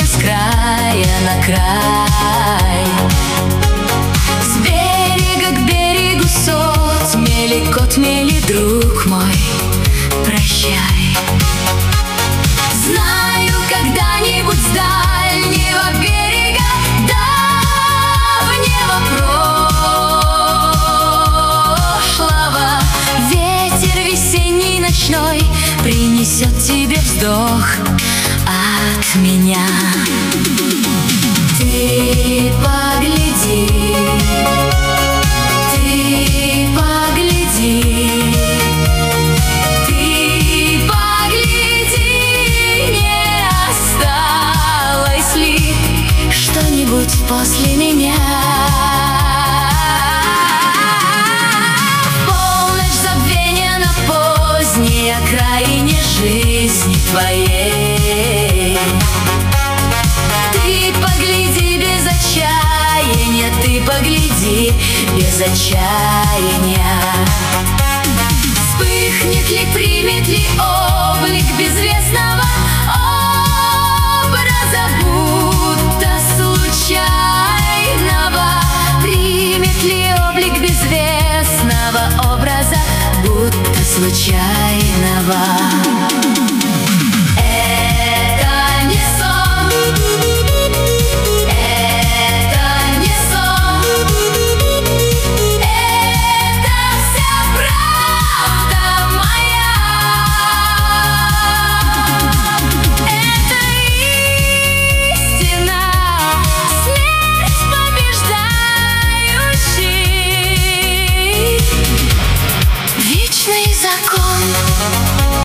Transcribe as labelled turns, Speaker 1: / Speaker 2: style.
Speaker 1: меня с края на край. С берега к берегу сот мели, друг мой, прощай. Знаю, когда-нибудь с дальнего берега давнего прошлого ветер весенний ночной принесет тебе вздох от меня. Ты погляди, ты погляди, ты погляди, не осталось ли что-нибудь после меня? В полночь забвения на поздней окраине жизни твоей ты погляди без отчаяния, ты погляди без отчаяния. Вспыхнет ли, примет ли облик безвестного образа, будто случайного? Примет ли облик безвестного образа, будто случайного?